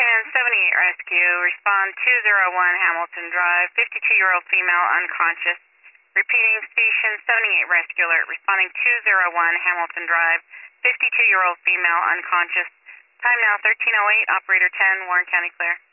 Station 78 Rescue, respond 201 Hamilton Drive, 52-year-old female unconscious. Repeating, Station 78 Rescue Alert, responding 201 Hamilton Drive, 52-year-old female unconscious. Time now 13:08, Operator 10, Warren County clear.